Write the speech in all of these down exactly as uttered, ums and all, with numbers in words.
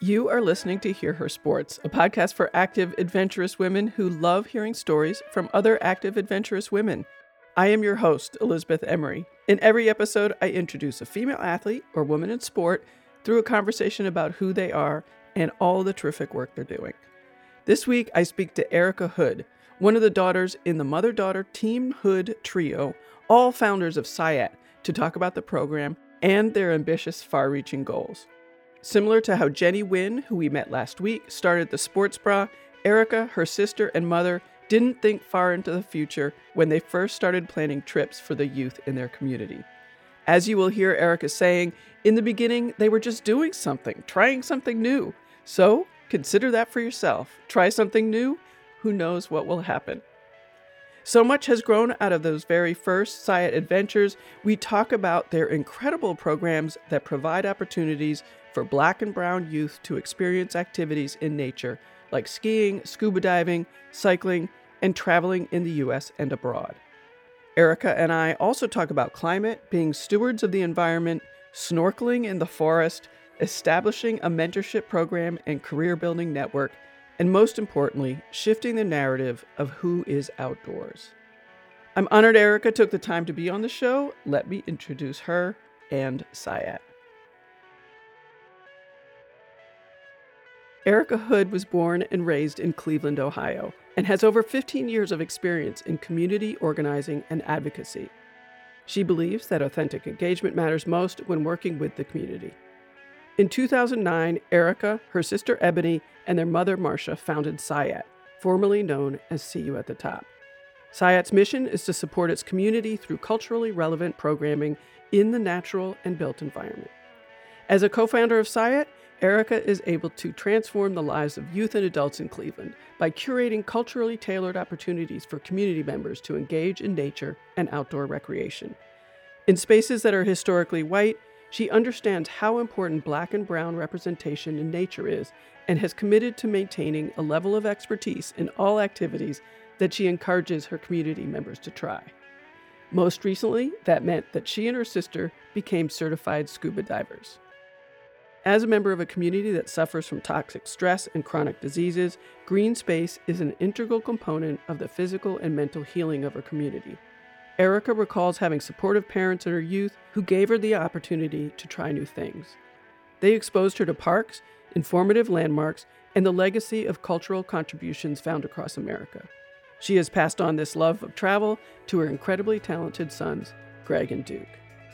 You are listening to Hear Her Sports, a podcast for active, adventurous women who love hearing stories from other active, adventurous women. I am your host, Elizabeth Emery. In every episode, I introduce a female athlete or woman in sport through a conversation about who they are and all the terrific work they're doing. This week, I speak to Erica Hood, one of the daughters in the mother-daughter Team Hood trio, all founders of SIAT, to talk about the program and their ambitious, far-reaching goals. Similar to how Jenny Wynn, who we met last week, started the Sports Bra, Erica, her sister, and mother didn't think far into the future when they first started planning trips for the youth in their community. As you will hear Erica saying, in the beginning, they were just doing something, trying something new. So consider that for yourself. Try something new. Who knows what will happen? So much has grown out of those very first SIAT adventures. We talk about their incredible programs that provide opportunities for Black and brown youth to experience activities in nature, like skiing, scuba diving, cycling, and traveling in the U S and abroad. Erica and I also talk about climate, being stewards of the environment, snorkeling in the forest, establishing a mentorship program and career-building network, and most importantly, shifting the narrative of who is outdoors. I'm honored Erica took the time to be on the show. Let me introduce her and SIAT. Erica Hood was born and raised in Cleveland, Ohio, and has over fifteen years of experience in community organizing and advocacy. She believes that authentic engagement matters most when working with the community. In two thousand nine, Erica, her sister Ebony, and their mother Marcia founded SIAT, formerly known as See You at the Top. SIAT's mission is to support its community through culturally relevant programming in the natural and built environment. As a co-founder of SIAT, Erica is able to transform the lives of youth and adults in Cleveland by curating culturally tailored opportunities for community members to engage in nature and outdoor recreation. In spaces that are historically white, she understands how important Black and brown representation in nature is and has committed to maintaining a level of expertise in all activities that she encourages her community members to try. Most recently, that meant that she and her sister became certified scuba divers. As a member of a community that suffers from toxic stress and chronic diseases, green space is an integral component of the physical and mental healing of her community. Erica recalls having supportive parents in her youth who gave her the opportunity to try new things. They exposed her to parks, informative landmarks, and the legacy of cultural contributions found across America. She has passed on this love of travel to her incredibly talented sons, Greg and Duke.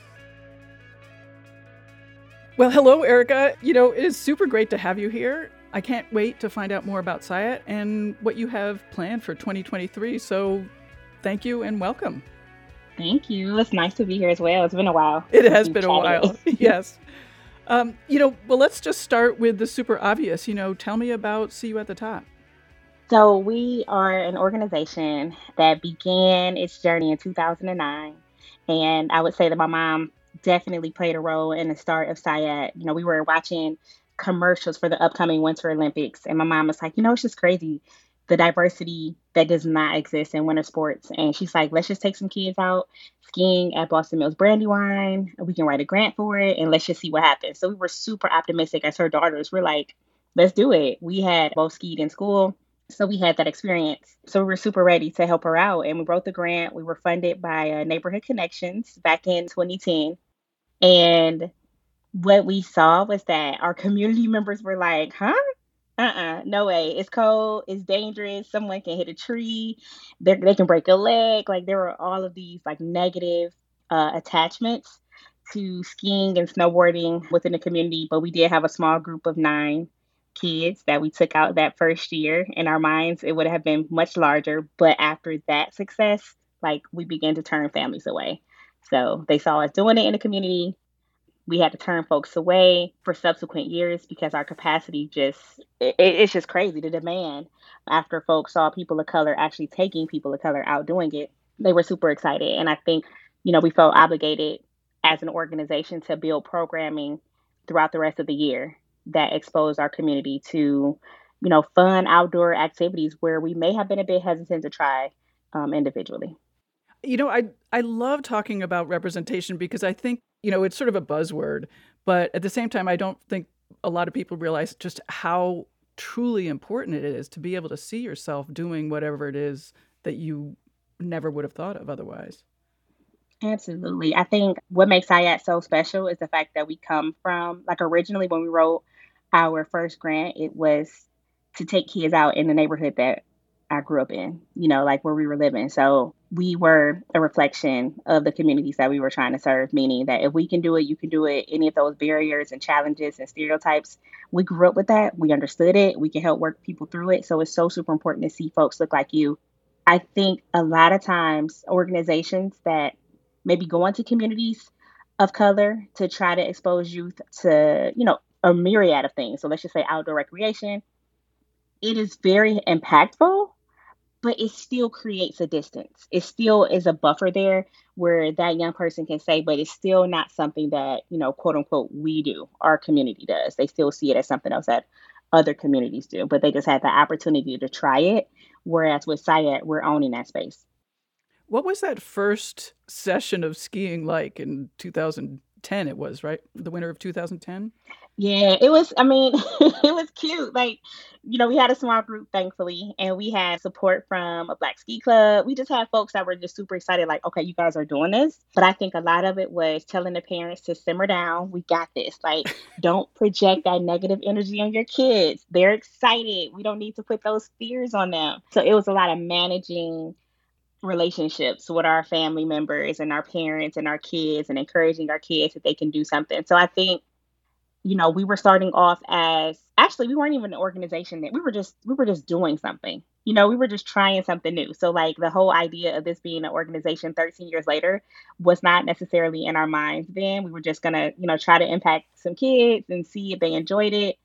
Well, hello, Erica. You know, it is super great to have you here. I can't wait to find out more about SIAT and what you have planned for twenty twenty-three. So thank you and welcome. Thank you. It's nice to be here as well. It's been a while. It has been a while. Yes. Um, you know, well, let's just start with the super obvious. You know, tell me about See You at the Top. So we are an organization that began its journey in two thousand nine. And I would say that my mom definitely played a role in the start of SIAT. You know, we were watching commercials for the upcoming Winter Olympics. And my mom was like, you know, it's just crazy, the diversity that does not exist in winter sports. And she's like, let's just take some kids out skiing at Boston Mills Brandywine. We can write a grant for it and let's just see what happens. So we were super optimistic as her daughters. We're like, let's do it. We had both skied in school, so we had that experience. So we were super ready to help her out. And we wrote the grant. We were funded by uh, Neighborhood Connections back in twenty ten. And what we saw was that our community members were like, huh? Uh-uh, no way. It's cold. It's dangerous. Someone can hit a tree. They they can break a leg. Like there were all of these like negative uh, attachments to skiing and snowboarding within the community. But we did have a small group of nine kids that we took out that first year. In our minds, it would have been much larger. But after that success, like we began to turn families away. So they saw us doing it in the community. We had to turn folks away for subsequent years because our capacity just, it, it's just crazy. The demand after folks saw people of color actually taking people of color out doing it, they were super excited. And I think, you know, we felt obligated as an organization to build programming throughout the rest of the year that exposed our community to, you know, fun outdoor activities where we may have been a bit hesitant to try um, individually. You know, I I love talking about representation because I think, you know, it's sort of a buzzword, but at the same time, I don't think a lot of people realize just how truly important it is to be able to see yourself doing whatever it is that you never would have thought of otherwise. Absolutely. I think what makes SciAt so special is the fact that we come from, like, originally when we wrote our first grant, it was to take kids out in the neighborhood that I grew up in, you know, like where we were living. So we were a reflection of the communities that we were trying to serve, meaning that if we can do it, you can do it. Any of those barriers and challenges and stereotypes, we grew up with that. We understood it. We can help work people through it. So it's so super important to see folks look like you. I think a lot of times organizations that maybe go into communities of color to try to expose youth to, you know, a myriad of things. So let's just say outdoor recreation. It is very impactful, but it still creates a distance. It still is a buffer there where that young person can say, but it's still not something that, you know, quote unquote, we do, our community does. They still see it as something else that other communities do, but they just had the opportunity to try it. Whereas with SciAt, we're owning that space. What was that first session of skiing like in two thousand ten? It was, right? The winter of two thousand ten? Yeah, it was, I mean, it was cute. Like, you know, we had a small group, thankfully, and we had support from a Black Ski Club. We just had folks that were just super excited, like, okay, you guys are doing this. But I think a lot of it was telling the parents to simmer down. We got this. Like, don't project that negative energy on your kids. They're excited. We don't need to put those fears on them. So it was a lot of managing relationships with our family members and our parents and our kids and encouraging our kids that they can do something. So I think, you know, we were starting off as, actually we weren't even an organization, that we were just we were just doing something. You know, we were just trying something new. So like the whole idea of this being an organization thirteen years later was not necessarily in our minds then. We were just gonna, you know, try to impact some kids and see if they enjoyed it.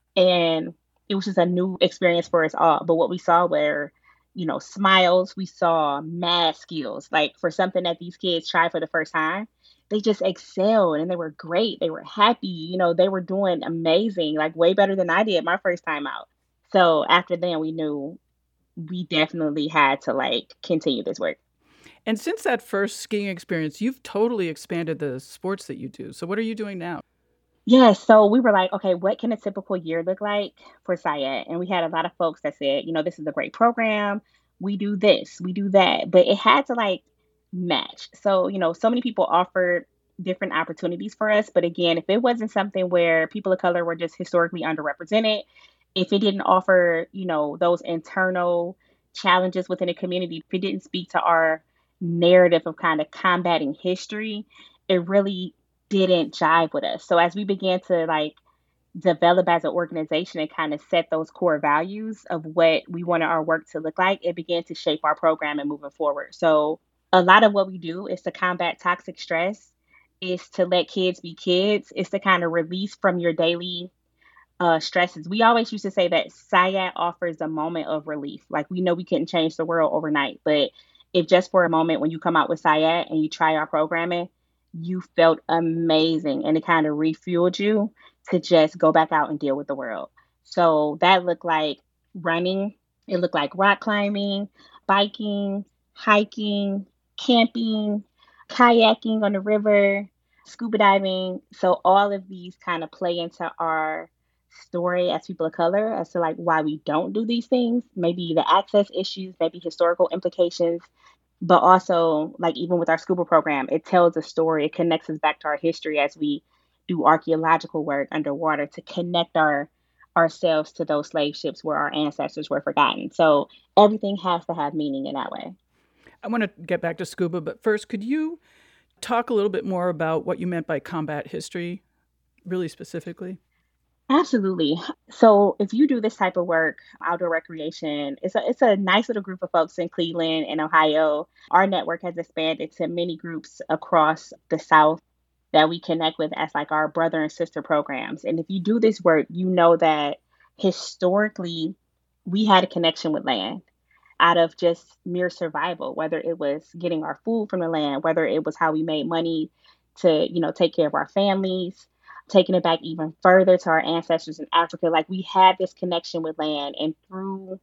And it was just a new experience for us all. But what we saw were, you know, smiles. We saw math skills. Like for something that these kids tried for the first time, they just excelled and they were great. They were happy. You know, they were doing amazing, like way better than I did my first time out. So after then, we knew we definitely had to like continue this work. And since that first skiing experience, you've totally expanded the sports that you do. So what are you doing now? Yeah, so we were like, okay, what can a typical year look like for SciAt? And we had a lot of folks that said, you know, this is a great program. We do this, we do that, but it had to like match. So, you know, so many people offered different opportunities for us. But again, if it wasn't something where people of color were just historically underrepresented, if it didn't offer, you know, those internal challenges within a community, if it didn't speak to our narrative of kind of combating history, it really didn't jive with us. So as we began to like develop as an organization and kind of set those core values of what we wanted our work to look like, it began to shape our program and moving forward. So a lot of what we do is to combat toxic stress, is to let kids be kids, is to kind of release from your daily uh, stresses. We always used to say that SciAt offers a moment of relief. Like we know we couldn't change the world overnight, but if just for a moment when you come out with SciAt and you try our programming, you felt amazing and it kind of refueled you to just go back out and deal with the world. So that looked like running, it looked like rock climbing, biking, hiking, camping, kayaking on the river, scuba diving. So all of these kind of play into our story as people of color as to like why we don't do these things, maybe the access issues, maybe historical implications, but also like even with our scuba program, it tells a story. It connects us back to our history as we do archaeological work underwater to connect our ourselves to those slave ships where our ancestors were forgotten. So everything has to have meaning in that way. I want to get back to scuba, but first, could you talk a little bit more about what you meant by combat history, really specifically? Absolutely. So if you do this type of work, outdoor recreation, it's a it's a nice little group of folks in Cleveland and Ohio. Our network has expanded to many groups across the South that we connect with as like our brother and sister programs. And if you do this work, you know that historically we had a connection with land out of just mere survival, whether it was getting our food from the land, whether it was how we made money to, you know, take care of our families, taking it back even further to our ancestors in Africa. Like we had this connection with land, and through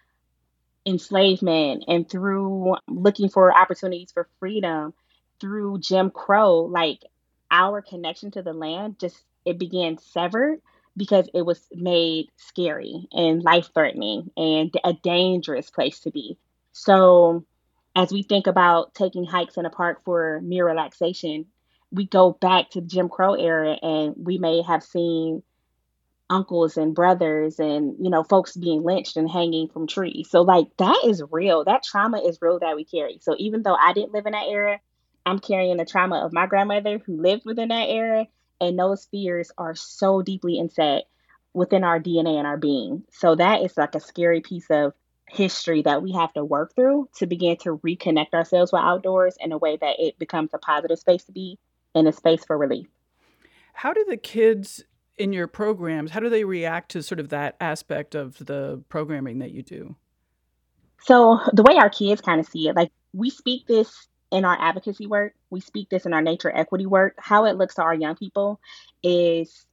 enslavement and through looking for opportunities for freedom, through Jim Crow, like our connection to the land just it began severed because it was made scary and life threatening and a dangerous place to be. So, as we think about taking hikes in a park for mere relaxation, we go back to the Jim Crow era and we may have seen uncles and brothers and, you know, folks being lynched and hanging from trees. So, like, that is real. That trauma is real that we carry. So, even though I didn't live in that era, I'm carrying the trauma of my grandmother who lived within that era. And those fears are so deeply inset within our D N A and our being. So, that is like a scary piece of history that we have to work through to begin to reconnect ourselves with outdoors in a way that it becomes a positive space to be and a space for relief. How do the kids in your programs, how do they react to sort of that aspect of the programming that you do? So the way our kids kind of see it, like we speak this in our advocacy work, we speak this in our nature equity work. How it looks to our young people is,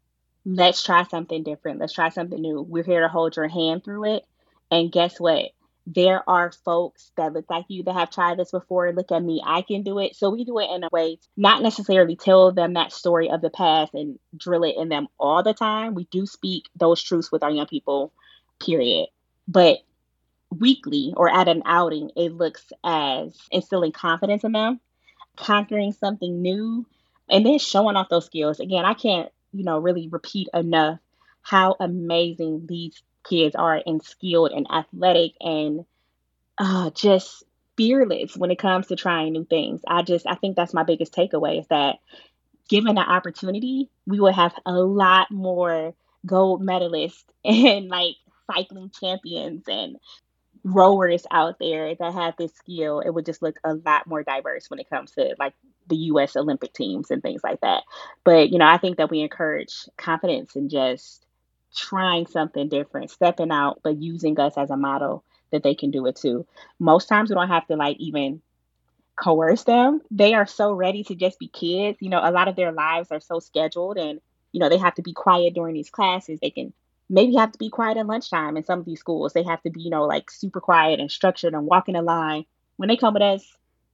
let's try something different. Let's try something new. We're here to hold your hand through it. And guess what? There are folks that look like you that have tried this before. Look at me, I can do it. So we do it in a way, not necessarily tell them that story of the past and drill it in them all the time. We do speak those truths with our young people, period. But weekly or at an outing, it looks as instilling confidence in them, conquering something new, and then showing off those skills. Again, I can't, you know, really repeat enough how amazing these kids are and skilled and athletic and uh, just fearless when it comes to trying new things. I just, I think that's my biggest takeaway is that given the opportunity, we would have a lot more gold medalists and like cycling champions and rowers out there that have this skill. It would just look a lot more diverse when it comes to like the U S Olympic teams and things like that. But, you know, I think that we encourage confidence and just trying something different, stepping out, but using us as a model that they can do it too. Most times we don't have to like even coerce them. They are so ready to just be kids. You know, a lot of their lives are so scheduled and, you know, they have to be quiet during these classes. They can maybe have to be quiet at lunchtime in some of these schools. They have to be, you know, like super quiet and structured and walk in a line. When they come with us,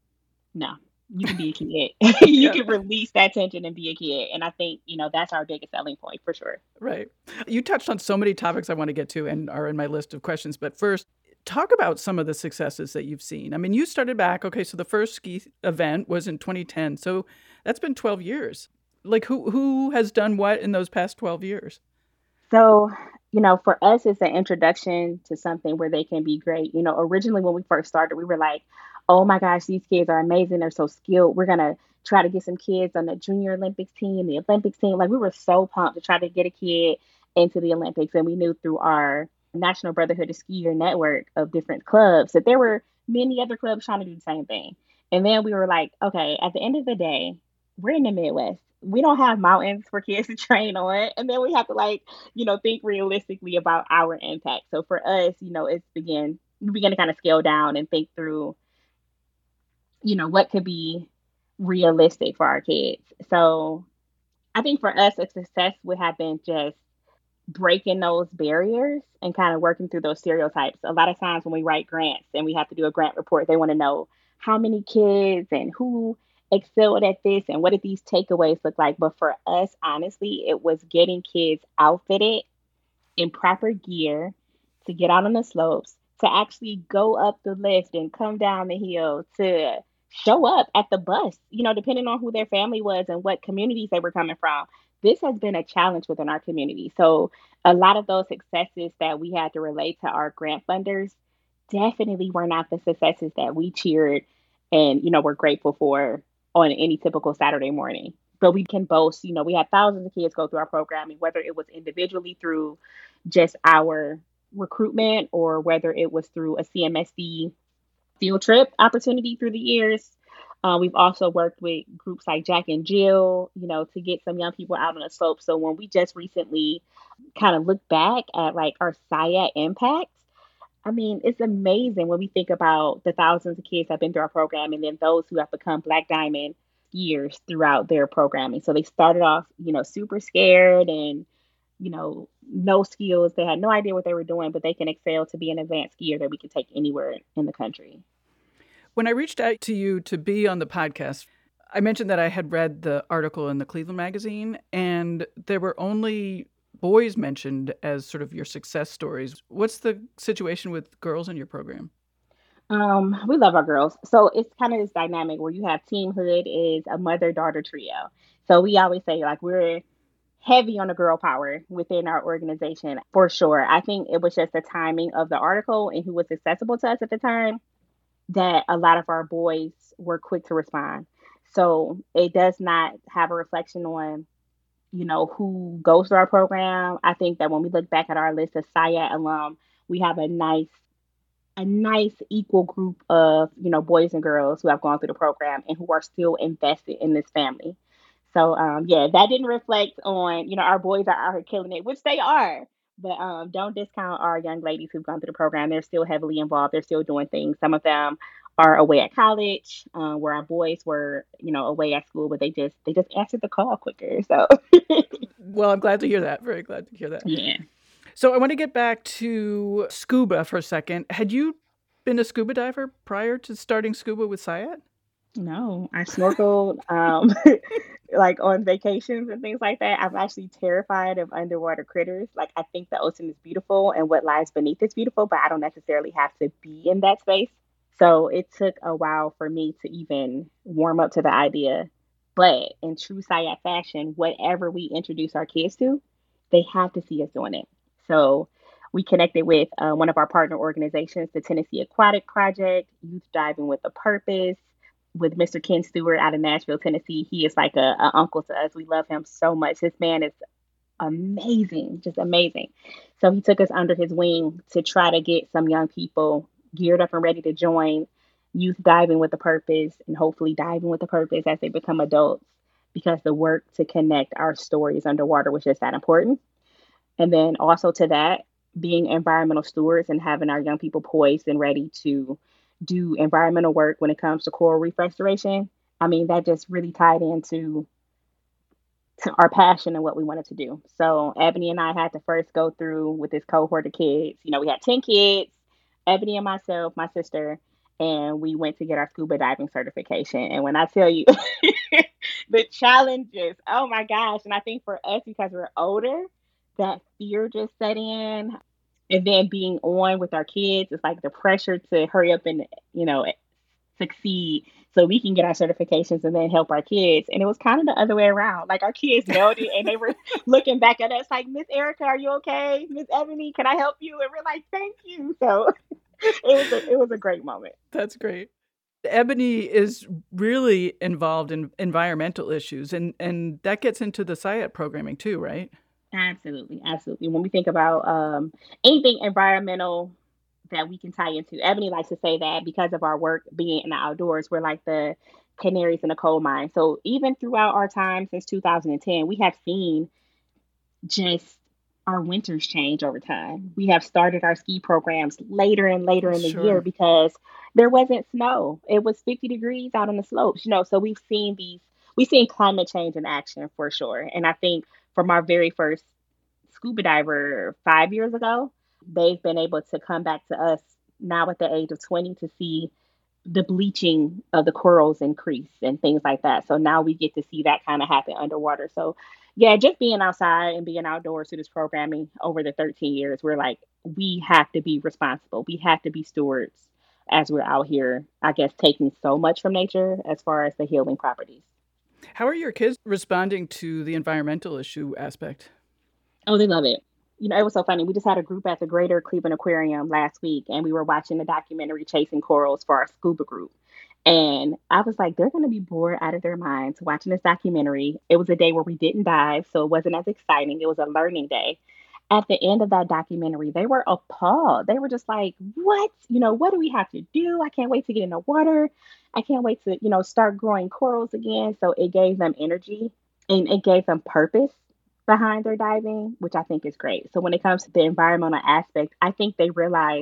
no, you can be a kid. You Yeah. can release that tension and be a kid. And I think, you know, that's our biggest selling point for sure. Right. You touched on so many topics I want to get to and are in my list of questions. But first, talk about some of the successes that you've seen. I mean, you started back, okay, so the first ski event was in twenty ten. So that's been twelve years. Like who who has done what in those past twelve years? So, you know, for us, it's an introduction to something where they can be great. You know, originally when we first started, we were like, oh my gosh, these kids are amazing. They're so skilled. We're going to try to get some kids on the Junior Olympics team, the Olympics team. Like we were so pumped to try to get a kid into the Olympics. And we knew through our National Brotherhood of Skier network of different clubs that there were many other clubs trying to do the same thing. And then we were like, okay, at the end of the day, we're in the Midwest. We don't have mountains for kids to train on. And then we have to like, you know, think realistically about our impact. So for us, you know, it's begin we begin to kind of scale down and think through, you know, what could be realistic for our kids. So I think for us, a success would have been just breaking those barriers and kind of working through those stereotypes. A lot of times when we write grants and we have to do a grant report, they want to know how many kids and who excelled at this and what did these takeaways look like. But for us, honestly, it was getting kids outfitted in proper gear to get out on the slopes, to actually go up the lift and come down the hill, to show up at the bus, you know, depending on who their family was and what communities they were coming from. This has been a challenge within our community. So a lot of those successes that we had to relate to our grant funders definitely were not the successes that we cheered and, you know, we're grateful for on any typical Saturday morning. But we can boast, you know, we had thousands of kids go through our programming, whether it was individually through just our recruitment or whether it was through a C M S D field trip opportunity through the years. Uh, we've also worked with groups like Jack and Jill, you know, to get some young people out on the slope. So when we just recently kind of look back at like our SIAD impact, I mean, it's amazing when we think about the thousands of kids that have been through our program and then those who have become Black Diamond skiers throughout their programming. So they started off, you know, super scared and, you know, no skills. They had no idea what they were doing, but they can excel to be an advanced skier that we can take anywhere in the country. When I reached out to you to be on the podcast, I mentioned that I had read the article in the Cleveland Magazine, and there were only boys mentioned as sort of your success stories. What's the situation with girls in your program? Um, we love our girls. So it's kind of this dynamic where you have Team Hood is a mother-daughter trio. So we always say like we're heavy on the girl power within our organization for sure. I think it was just the timing of the article and who was accessible to us at the time that a lot of our boys were quick to respond. So it does not have a reflection on, you know, who goes through our program. I think that when we look back at our list of SIAD alum, we have a nice a nice equal group of, you know, boys and girls who have gone through the program and who are still invested in this family. So um yeah, that didn't reflect on, you know, our boys are out here killing it, which they are. But um don't discount our young ladies who've gone through the program. They're still heavily involved. They're still doing things. Some of them are away at college, uh, where our boys were, you know, away at school, but they just they just answered the call quicker. So Well, I'm glad to hear that. Very glad to hear that. yeah. So I want to get back to scuba for a second. Had you been a scuba diver prior to starting scuba with SIAD? No, I snorkeled um like on vacations and things like that. I'm actually terrified of underwater critters. Like I think the ocean is beautiful and what lies beneath is beautiful, but I don't necessarily have to be in that space. So it took a while for me to even warm up to the idea. But in true SIAD fashion, whatever we introduce our kids to, they have to see us doing it. So we connected with uh, one of our partner organizations, the Tennessee Aquatic Project, Youth Diving with a Purpose, with Mister Ken Stewart out of Nashville, Tennessee. He is like a, a uncle to us. We love him so much. This man is amazing, just amazing. So he took us under his wing to try to get some young people geared up and ready to join Youth Diving with a Purpose and hopefully diving with a purpose as they become adults, because the work to connect our stories underwater was just that important. And then also to that, being environmental stewards and having our young people poised and ready to do environmental work when it comes to coral reef restoration. I mean, that just really tied into to our passion and what we wanted to do. So Ebony and I had to first go through with this cohort of kids. You know, we had ten kids, Ebony and myself, my sister, and we went to get our scuba diving certification. And when I tell you the challenges, oh my gosh. And I think for us, because we're older, that fear just set in. And then being on with our kids, it's like the pressure to hurry up and, you know, succeed so we can get our certifications and then help our kids. And it was kind of the other way around. Like our kids nailed it and they were looking back at us like, Miss Erica, are you okay? Miss Ebony, can I help you? And we're like, thank you. So it was a, it was a great moment. That's great. Ebony is really involved in environmental issues, and, and that gets into the SIAD programming too, right? Absolutely, absolutely. When we think about um, anything environmental that we can tie into, Ebony likes to say that because of our work being in the outdoors, we're like the canaries in the coal mine. So even throughout our time since two thousand ten, we have seen just our winters change over time. We have started our ski programs later and later in the Sure. year because there wasn't snow. It was fifty degrees out on the slopes, you know. So we've seen these, we've seen climate change in action for sure. And I think from our very first scuba diver five years ago, they've been able to come back to us now at the age of twenty to see the bleaching of the corals increase and things like that. So now we get to see that kind of happen underwater. So yeah, just being outside and being outdoors through this programming over the thirteen years, we're like, we have to be responsible. We have to be stewards as we're out here, I guess, taking so much from nature as far as the healing properties. How are your kids responding to the environmental issue aspect? Oh, they love it. You know, it was so funny. We just had a group at the Greater Cleveland Aquarium last week, and we were watching the documentary Chasing Corals for our scuba group. And I was like, they're going to be bored out of their minds watching this documentary. It was a day where we didn't dive, so it wasn't as exciting. It was a learning day. At the end of that documentary, they were appalled. They were just like, what? You know, what do we have to do? I can't wait to get in the water. I can't wait to, you know, start growing corals again. So it gave them energy and it gave them purpose behind their diving, which I think is great. So when it comes to the environmental aspect, I think they realize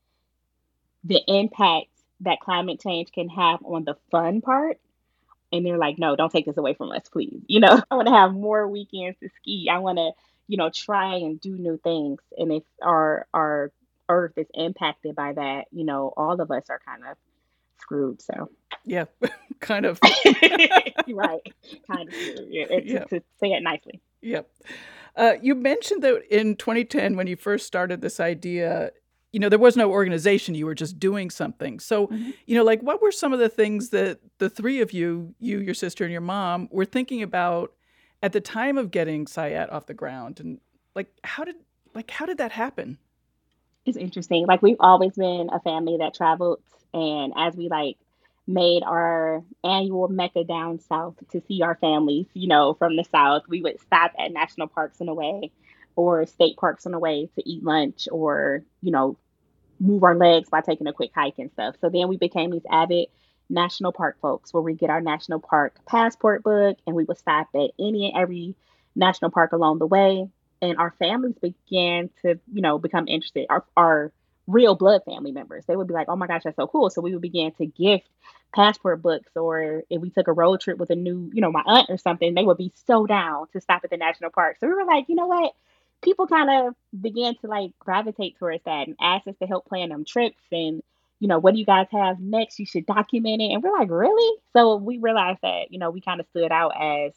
the impact that climate change can have on the fun part. And they're like, no, don't take this away from us, please. You know, I want to have more weekends to ski. I want to, you know, try and do new things. And if our our earth is impacted by that, you know, all of us are kind of screwed. So Yeah, kind of. right, kind of screwed. Yeah, to, Yeah. to say it nicely. Yep. Uh, you mentioned that in twenty ten, when you first started this idea, you know, there was no organization. You were just doing something. So, Mhm. you know, like what were some of the things that the three of you, you, your sister, and your mom, were thinking about at the time of getting Sayat off the ground? And like, how did like how did that happen? It's interesting. Like we've always been a family that traveled, and as we like made our annual Mecca down south to see our families, you know, from the south, we would stop at national parks on the way or state parks on the way to eat lunch or, you know, move our legs by taking a quick hike and stuff. So then we became these avid national park folks where we get our national park passport book and we would stop at any and every national park along the way. And our families began to, you know, become interested. Our, our real blood family members, they would be like, oh my gosh, that's so cool. So we would begin to gift passport books, or if we took a road trip with a new, you know, my aunt or something, they would be so down to stop at the national park. So we were like, you know what? People kind of began to like gravitate towards that and ask us to help plan them trips and you know what do you guys have next, you should document it, and we're like really, so we realized that you know we kind of stood out as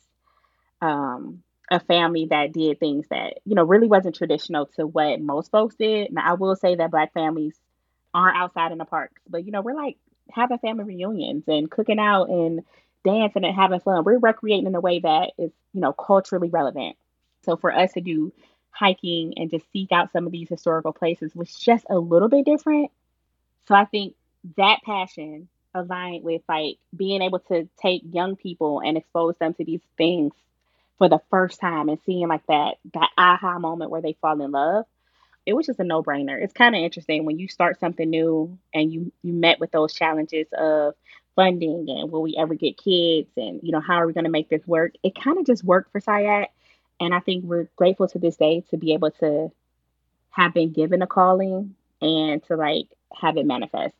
um a family that did things that you know really wasn't traditional to what most folks did. Now I will say that black families aren't outside in the parks, but you know we're like having family reunions and cooking out and dancing and having fun. We're recreating in a way that is you know culturally relevant. So for us to do hiking and just seek out some of these historical places was just a little bit different. So I think that passion aligned with like being able to take young people and expose them to these things for the first time and seeing like that that aha moment where they fall in love. It was just a no brainer. It's kind of interesting when you start something new and you you met with those challenges of funding and will we ever get kids and you know how are we going to make this work. It kind of just worked for Sayat, and I think we're grateful to this day to be able to have been given a calling and to like have it manifest.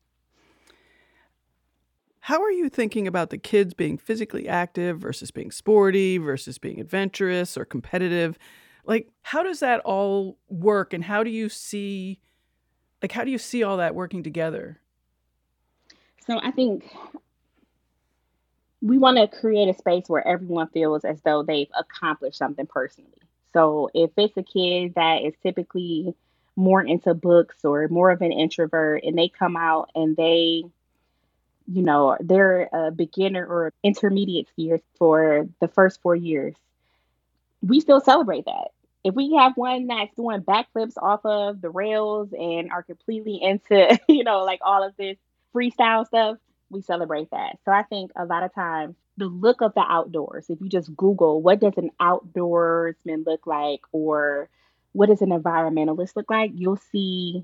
How are you thinking about the kids being physically active versus being sporty versus being adventurous or competitive? Like, how does that all work, and how do you see, like, how do you see all that working together? So I think we want to create a space where everyone feels as though they've accomplished something personally. So if it's a kid that is typically more into books or more of an introvert and they come out and they, you know, they're a beginner or intermediate skier for the first four years, we still celebrate that. If we have one that's doing backflips off of the rails and are completely into, you know, like all of this freestyle stuff, we celebrate that. So I think a lot of times the look of the outdoors, if you just Google what does an outdoorsman look like or what does an environmentalist look like, you'll see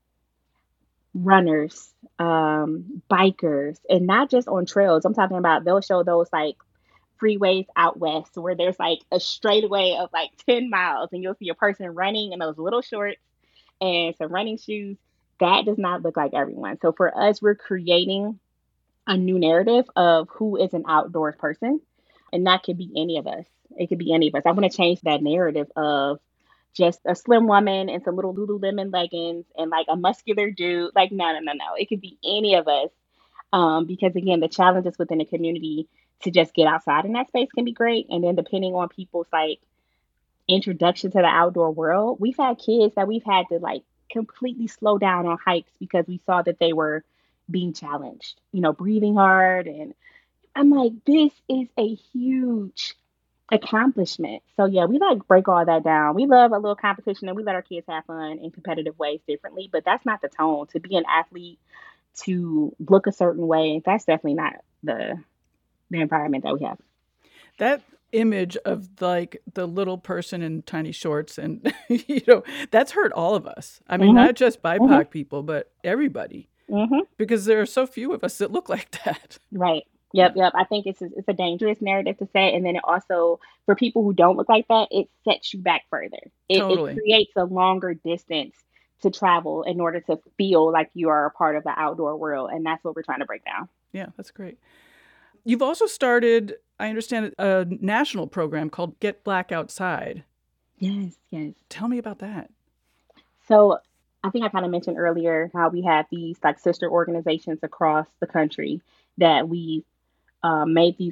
runners, um, bikers, and not just on trails. I'm talking about they'll show those like freeways out west where there's like a straightaway of like ten miles and you'll see a person running in those little shorts and some running shoes. That does not look like everyone. So for us, we're creating a new narrative of who is an outdoors person. And that could be any of us. It could be any of us. I want to change that narrative of just a slim woman and some little Lululemon leggings and like a muscular dude. Like, no, no, no, no. It could be any of us. Um, because again, the challenges within the community to just get outside in that space can be great. And then depending on people's like introduction to the outdoor world, we've had kids that we've had to like completely slow down on hikes because we saw that they were being challenged, you know, breathing hard. And I'm like, this is a huge accomplishment. So yeah, we like break all that down. We love a little competition and we let our kids have fun in competitive ways differently, but that's not the tone. To be an athlete, to look a certain way, that's definitely not the the environment that we have. That image of like the little person in tiny shorts and you know that's hurt all of us. I mean, Mm-hmm. not just Mm-hmm. B I P O C people, but everybody, Mm-hmm. because there are so few of us that look like that. Right. Yeah, Yep. Yep. I think it's a, it's a dangerous narrative to set, and then it also for people who don't look like that, it sets you back further. It it totally. creates a longer distance to travel in order to feel like you are a part of the outdoor world, and that's what we're trying to break down. Yeah, that's great. You've also started, I understand, a national program called Get Black Outside. Yes. Yes. Tell me about that. So I think I kind of mentioned earlier how we have these like sister organizations across the country that we um, made these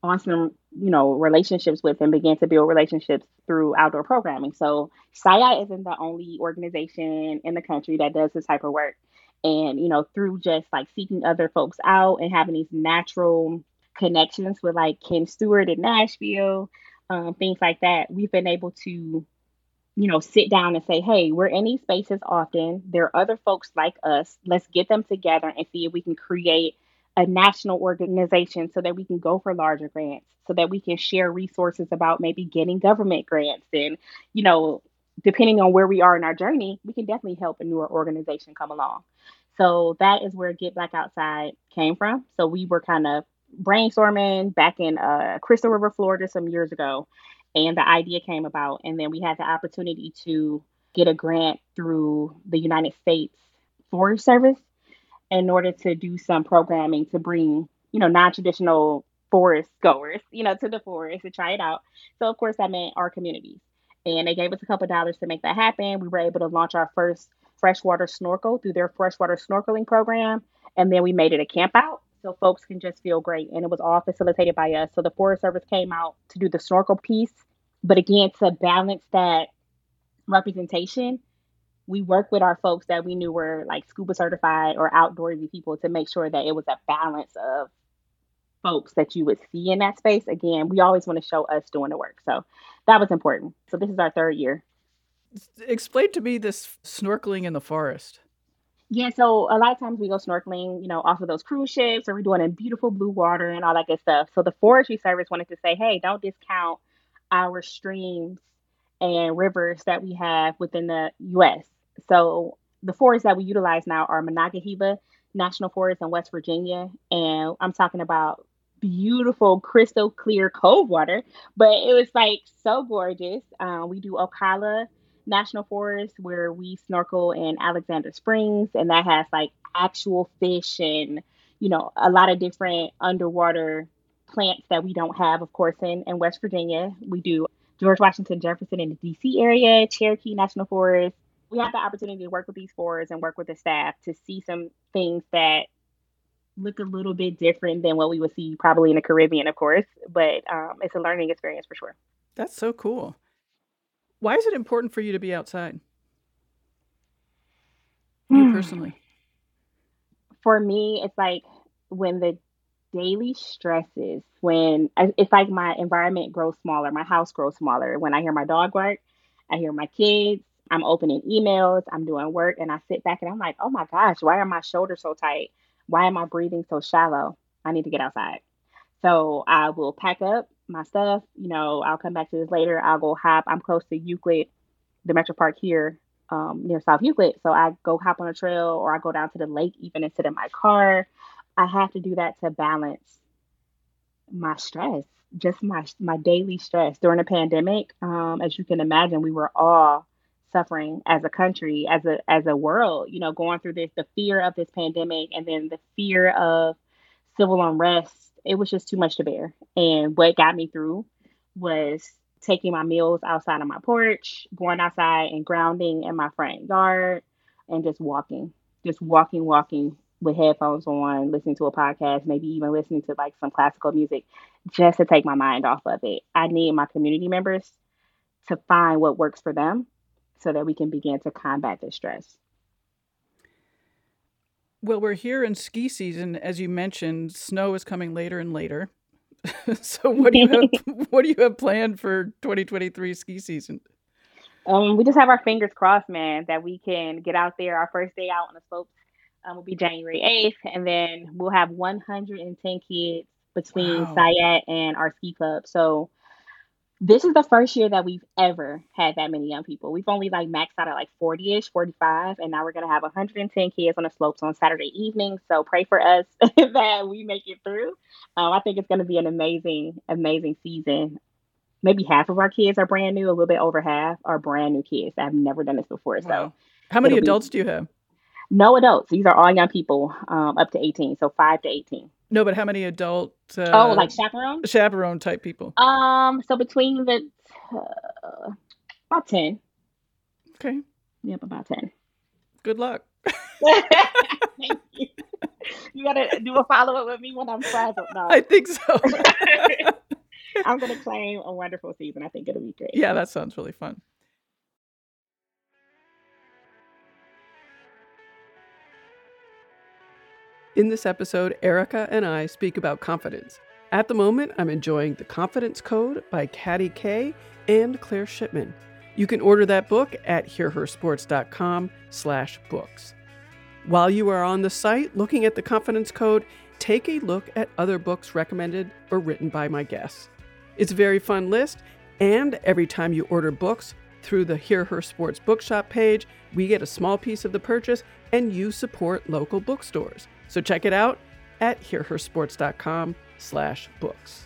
awesome, you know, relationships with and began to build relationships through outdoor programming. So SciAT isn't the only organization in the country that does this type of work. And, you know, through just like seeking other folks out and having these natural connections with like Ken Stewart in Nashville, um, things like that, we've been able to, you know, sit down and say, hey, we're in these spaces often. There are other folks like us. Let's get them together and see if we can create a national organization so that we can go for larger grants, so that we can share resources about maybe getting government grants. And, you know, depending on where we are in our journey, we can definitely help a newer organization come along. So that is where Get Black Outside came from. So we were kind of brainstorming back in uh, Crystal River, Florida, some years ago, and the idea came about. And then we had the opportunity to get a grant through the United States Forest Service in order to do some programming to bring, you know, non-traditional forest goers, you know, to the forest to try it out. So of course that meant our communities. And they gave us a couple of dollars to make that happen. We were able to launch our first freshwater snorkel through their freshwater snorkeling program. And then we made it a camp out so folks can just feel great. And it was all facilitated by us. So the Forest Service came out to do the snorkel piece. But again, to balance that representation, we worked with our folks that we knew were like scuba certified or outdoorsy people to make sure that it was a balance of folks that you would see in that space. Again, we always want to show us doing the work. So that was important. So this is our third year. Explain to me this snorkeling in the forest. Yeah, so a lot of times we go snorkeling, you know, off of those cruise ships, or we're doing in beautiful blue water and all that good stuff. So the Forestry Service wanted to say, hey, don't discount our streams and rivers that we have within the U S. So the forests that we utilize now are Monongahela National Forest in West Virginia. And I'm talking about beautiful, crystal clear cove water, but it was like so gorgeous. Um, we do Ocala National Forest where we snorkel in Alexander Springs, and that has like actual fish and, you know, a lot of different underwater plants that we don't have, of course, in, in West Virginia. We do George Washington Jefferson in the D C area, Cherokee National Forest. We have the opportunity to work with these forests and work with the staff to see some things that look a little bit different than what we would see probably in the Caribbean, of course, but um, it's a learning experience for sure. That's so cool. Why is it important for you to be outside? You personally? For me, it's like when the daily stresses, when it's like my environment grows smaller, my house grows smaller. When I hear my dog bark, I hear my kids, I'm opening emails, I'm doing work, and I sit back and I'm like, oh my gosh, why are my shoulders so tight? Why am I breathing so shallow? I need to get outside. So I will pack up my stuff. You know, I'll come back to this later. I'll go hop. I'm close to Euclid, the Metro Park here um, near South Euclid. So I go hop on a trail or I go down to the lake even and sit in my car. I have to do that to balance my stress, just my my daily stress during the pandemic. Um, as you can imagine, we were all suffering as a country, as a as a world, you know, going through this, the fear of this pandemic and then the fear of civil unrest. It was just too much to bear. And what got me through was taking my meals outside on my porch, going outside and grounding in my front yard and just walking, just walking, walking with headphones on, listening to a podcast, maybe even listening to like some classical music just to take my mind off of it. I need my community members to find what works for them so that we can begin to combat the stress. Well, we're here in ski season, as you mentioned. Snow is coming later and later. So, what do you have? What do you have planned for twenty twenty-three ski season? Um, we just have our fingers crossed, man, that we can get out there. Our first day out on the slopes um, will be January eighth, and then we'll have one hundred ten kids between Wow. SciAT and our ski club. So this is the first year that we've ever had that many young people. We've only like maxed out at like forty-ish, forty-five, and now we're going to have one hundred ten kids on the slopes on Saturday evening. So pray for us that we make it through. Um, I think it's going to be an amazing, amazing season. Maybe half of our kids are brand new, a little bit over half are brand new kids that have never done this before. Wow. So how many it'll be- adults do you have? No adults. These are all young people um, up to eighteen, so five to eighteen. No, but how many adult? Uh, Oh, like chaperone? chaperone type people. Um, so between the uh, about ten. Okay. Yep, about ten. Good luck. Thank you. You gotta do a follow up with me when I'm frazzled. No, I think so. I'm gonna claim a wonderful season. I think it'll be great. Yeah, that sounds really fun. In this episode, Erica and I speak about confidence. At the moment, I'm enjoying The Confidence Code by Katty Kay and Claire Shipman. You can order that book at hearhersports.com slash books. While you are on the site looking at The Confidence Code, take a look at other books recommended or written by my guests. It's a very fun list, and every time you order books through the Hear Her Sports Bookshop page, we get a small piece of the purchase and you support local bookstores. So check it out at hearhersports.com slash books.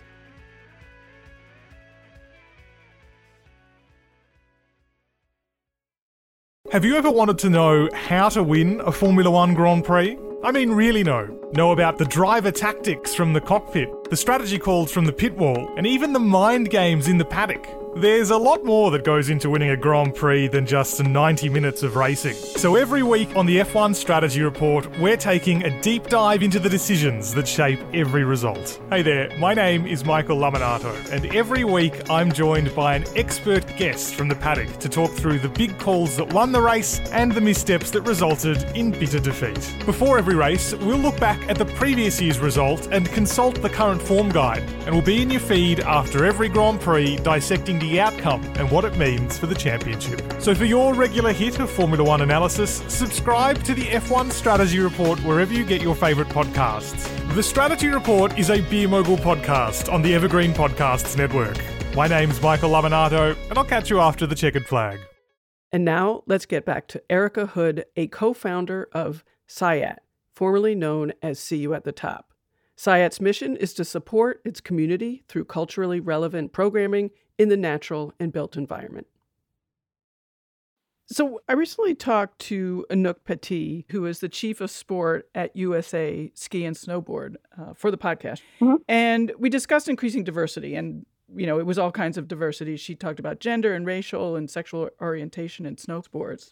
Have you ever wanted to know how to win a Formula One Grand Prix? I mean really know. Know about the driver tactics from the cockpit, the strategy calls from the pit wall, and even the mind games in the paddock. There's a lot more that goes into winning a Grand Prix than just ninety minutes of racing. So every week on the F one Strategy Report, we're taking a deep dive into the decisions that shape every result. Hey there, my name is Michael Laminato, and every week I'm joined by an expert guest from the paddock to talk through the big calls that won the race and the missteps that resulted in bitter defeat. Before every race, we'll look back at the previous year's result and consult the current form guide, and we'll be in your feed after every Grand Prix dissecting the outcome and what it means for the championship. So for your regular hit of Formula One analysis, subscribe to the F one Strategy Report wherever you get your favourite podcasts. The Strategy Report is a Beer Mogul podcast on the Evergreen Podcasts Network. My name's Michael Laminato, and I'll catch you after the checkered flag. And now let's get back to Erica Hood, a co-founder of S I A T, formerly known as See You at the Top. S I A T's mission is to support its community through culturally relevant programming in the natural and built environment. So I recently talked to Anouk Petit, who is the chief of sport at U S A Ski and Snowboard uh, for the podcast. Mm-hmm. And we discussed increasing diversity, and, you know, it was all kinds of diversity. She talked about gender and racial and sexual orientation in snow sports.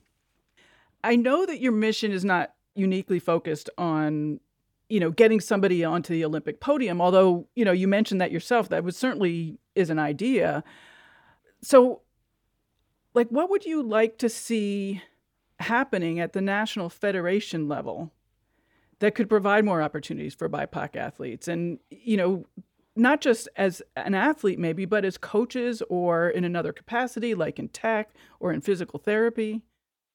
I know that your mission is not uniquely focused on, you know, getting somebody onto the Olympic podium, although, you know, you mentioned that yourself. That would certainly is an idea. So, like, what would you like to see happening at the national federation level that could provide more opportunities for B I P O C athletes? And, you know, not just as an athlete maybe, but as coaches or in another capacity, like in tech or in physical therapy?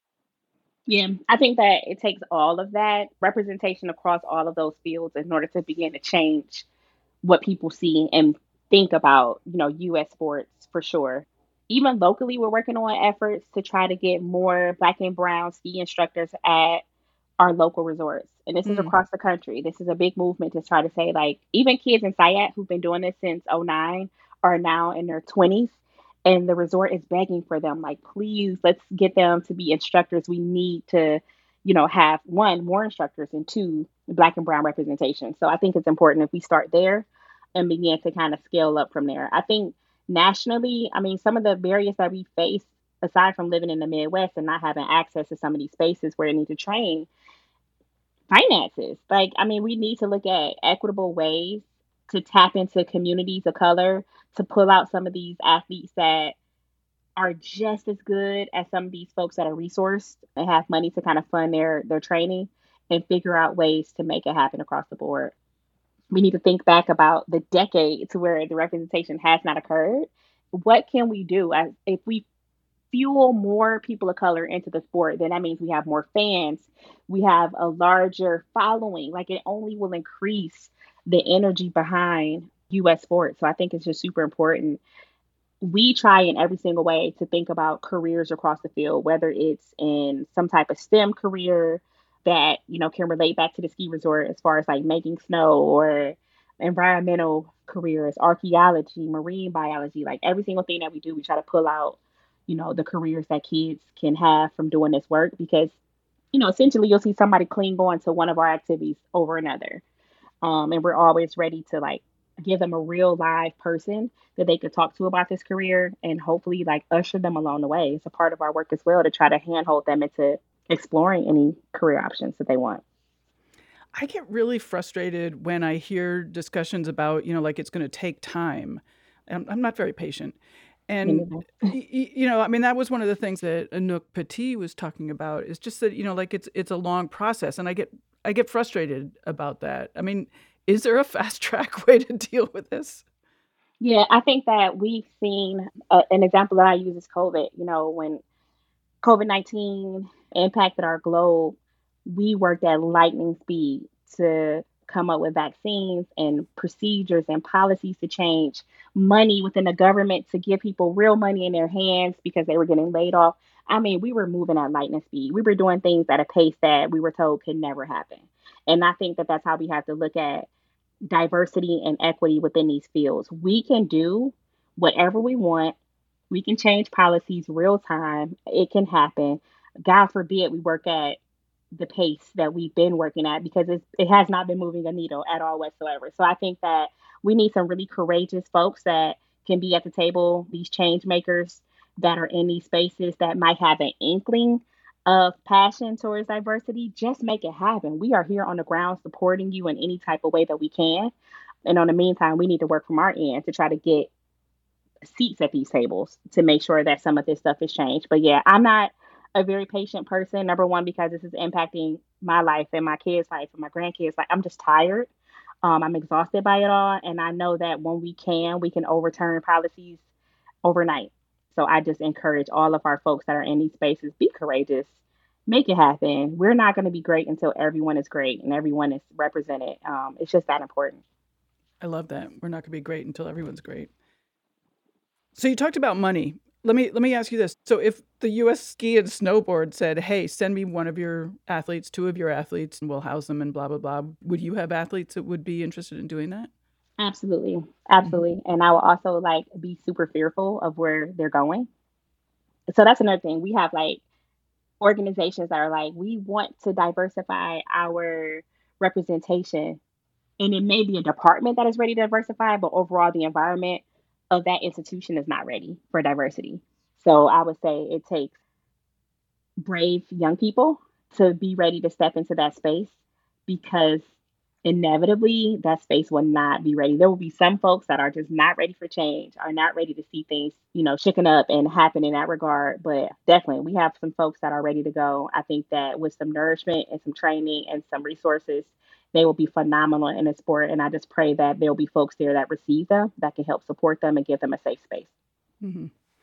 Yeah, I think that it takes all of that representation across all of those fields in order to begin to change what people see and think about, you know, U S sports for sure. Even locally, we're working on efforts to try to get more Black and brown ski instructors at our local resorts. And this mm. is across the country. This is a big movement to try to say, like, even kids in S I A T who've been doing this since oh nine are now in their twenties. And the resort is begging for them, like, please, let's get them to be instructors. We need to, you know, have, one, more instructors, and two, Black and brown representation. So I think it's important if we start there and begin to kind of scale up from there. I think nationally, I mean, some of the barriers that we face, aside from living in the Midwest and not having access to some of these spaces where they need to train, finances. Like, I mean, we need to look at equitable ways to tap into communities of color, to pull out some of these athletes that are just as good as some of these folks that are resourced and have money to kind of fund their, their training, and figure out ways to make it happen across the board. We need to think back about the decades where the representation has not occurred. What can we do? As if we fuel more people of color into the sport, then that means we have more fans. We have a larger following. Like, it only will increase the energy behind U S sports. So I think it's just super important. We try in every single way to think about careers across the field, whether it's in some type of STEM career that, you know, can relate back to the ski resort as far as like making snow, or environmental careers, archaeology, marine biology. Like, every single thing that we do, we try to pull out, you know, the careers that kids can have from doing this work, because, you know, essentially you'll see somebody cling on to one of our activities over another. Um, and we're always ready to, like, give them a real live person that they could talk to about this career, and hopefully, like, usher them along the way. It's a part of our work as well to try to handhold them into exploring any career options that they want. I get really frustrated when I hear discussions about, you know, like it's going to take time. I'm, I'm not very patient. And, y- y- you know, I mean, that was one of the things that Anouk Petit was talking about is just that, you know, like it's it's a long process. And I get I get frustrated about that. I mean, is there a fast track way to deal with this? Yeah, I think that we've seen uh, an example that I use is COVID. You know, when COVID nineteen impacted our globe, we worked at lightning speed to come up with vaccines and procedures and policies to change money within the government to give people real money in their hands because they were getting laid off. I mean, we were moving at lightning speed. We were doing things at a pace that we were told could never happen. And I think that that's how we have to look at diversity and equity within these fields. We can do whatever we want. We can change policies real time. It can happen. God forbid we work at the pace that we've been working at because it's, it has not been moving a needle at all whatsoever. So I think that we need some really courageous folks that can be at the table, these change makers that are in these spaces that might have an inkling of passion towards diversity. Just make it happen. We are here on the ground supporting you in any type of way that we can. And on the meantime, we need to work from our end to try to get seats at these tables to make sure that some of this stuff is changed. But yeah, I'm not a very patient person. Number one, because this is impacting my life and my kids' life and my grandkids' life. I'm just tired. Um, I'm exhausted by it all. And I know that when we can, we can overturn policies overnight. So I just encourage all of our folks that are in these spaces, be courageous, make it happen. We're not going to be great until everyone is great and everyone is represented. Um, it's just that important. I love that. We're not going to be great until everyone's great. So you talked about money. Let me let me ask you this. So if the U S Ski and Snowboard said, hey, send me one of your athletes, two of your athletes, and we'll house them and blah, blah, blah, would you have athletes that would be interested in doing that? Absolutely. Absolutely. Mm-hmm. And I will also like be super fearful of where they're going. So that's another thing. We have like organizations that are like, we want to diversify our representation. And it may be a department that is ready to diversify, but overall the environment of that institution is not ready for diversity. So I would say it takes brave young people to be ready to step into that space because inevitably that space will not be ready. There will be some folks that are just not ready for change, are not ready to see things, you know, shaken up and happen in that regard. But definitely we have some folks that are ready to go. I think that with some nourishment and some training and some resources, they will be phenomenal in the sport. And I just pray that there'll be folks there that receive them, that can help support them and give them a safe space. Mm-hmm.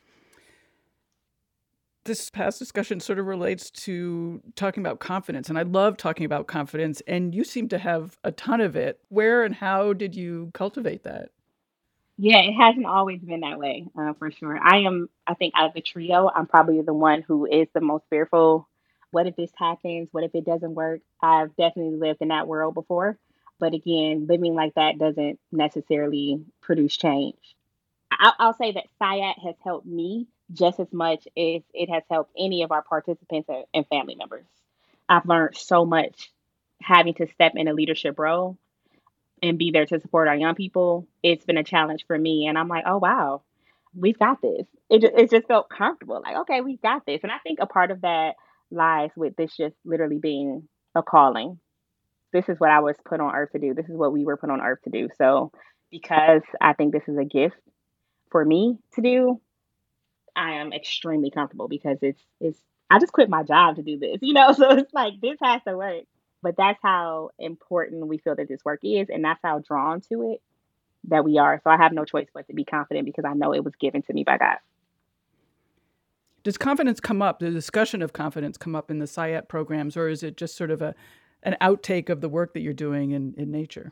This past discussion sort of relates to talking about confidence. And I love talking about confidence. And you seem to have a ton of it. Where and how did you cultivate that? Yeah, it hasn't always been that way, uh, for sure. I am, I think out of the trio, I'm probably the one who is the most fearful. What if this happens? What if it doesn't work? I've definitely lived in that world before. But again, living like that doesn't necessarily produce change. I- I'll say that SIAT has helped me just as much as it has helped any of our participants and family members. I've learned so much having to step in a leadership role and be there to support our young people. It's been a challenge for me. And I'm like, oh, wow, we've got this. It, ju- it just felt comfortable. Like, okay, we've got this. And I think a part of that lies with this just literally being a calling. This is what I was put on earth to do. This is what we were put on earth to do. So because I think this is a gift for me to do, I am extremely comfortable because it's it's I just quit my job to do this, you know, so it's like this has to work. But that's how important we feel that this work is, and that's how drawn to it that we are. So I have no choice but to be confident because I know it was given to me by God. Does confidence come up, the discussion of confidence come up in the SIAT programs, or is it just sort of a an outtake of the work that you're doing in, in nature?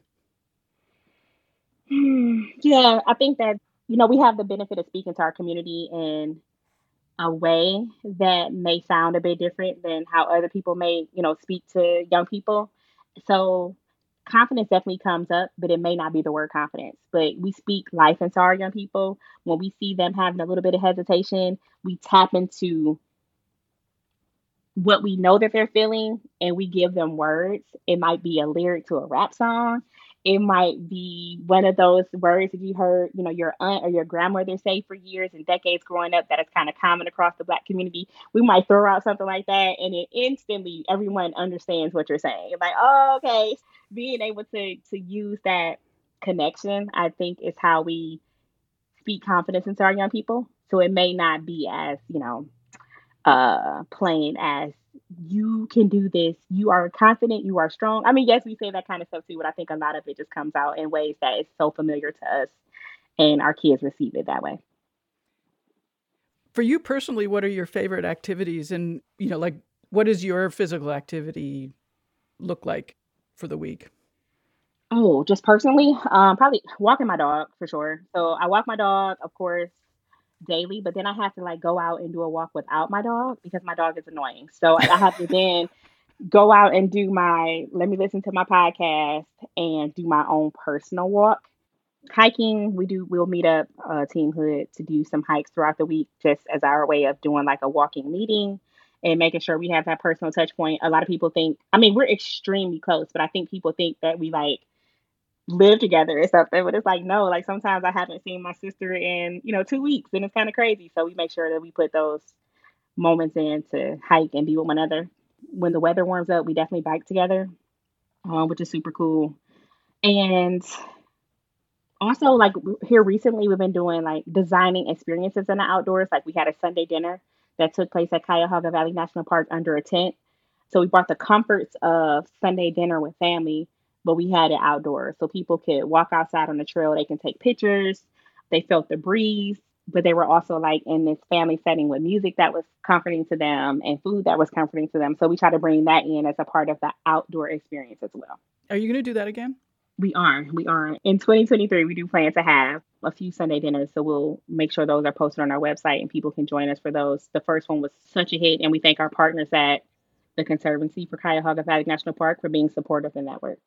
Hmm, Yeah, I think that, you know, we have the benefit of speaking to our community in a way that may sound a bit different than how other people may, you know, speak to young people. So confidence definitely comes up, but it may not be the word confidence. But we speak life into our young people. When we see them having a little bit of hesitation, we tap into what we know that they're feeling and we give them words. It might be a lyric to a rap song. It might be one of those words that you heard, you know, your aunt or your grandmother say for years and decades growing up that is kind of common across the Black community. We might throw out something like that, and it instantly everyone understands what you're saying. It's like, oh, okay. Being able to to use that connection, I think, is how we speak confidence into our young people. So it may not be as, you know, uh plain as you can do this, you are confident, you are strong. I mean, yes, we say that kind of stuff too, but I think a lot of it just comes out in ways that is so familiar to us and our kids receive it that way. For you personally, what are your favorite activities? And, you know, like, what does your physical activity look like for the week? Oh, just personally, um, probably walking my dog for sure. So I walk my dog, of course, daily, but then I have to like go out and do a walk without my dog because my dog is annoying. So I have to then go out and do my, let me listen to my podcast and do my own personal walk. Hiking, we do, we'll meet up, uh, Team Hood, to do some hikes throughout the week, just as our way of doing like a walking meeting and making sure we have that personal touch point. A lot of people think, I mean, we're extremely close, but I think people think that we like live together or something. But it's like, no, like sometimes I haven't seen my sister in, you know, two weeks and it's kind of crazy. So we make sure that we put those moments in to hike and be with one another. When the weather warms up, we definitely bike together, um, which is super cool. And also, like here recently, we've been doing like designing experiences in the outdoors. Like we had a Sunday dinner that took place at Cuyahoga Valley National Park under a tent. So we brought the comforts of Sunday dinner with family, but we had it outdoors. So people could walk outside on the trail. They can take pictures. They felt the breeze, but they were also like in this family setting with music that was comforting to them and food that was comforting to them. So we try to bring that in as a part of the outdoor experience as well. Are you going to do that again? We are. We are. In twenty twenty-three, we do plan to have a few Sunday dinners. So we'll make sure those are posted on our website and people can join us for those. The first one was such a hit, and we thank our partners at the Conservancy for Cuyahoga Valley National Park for being supportive in that work.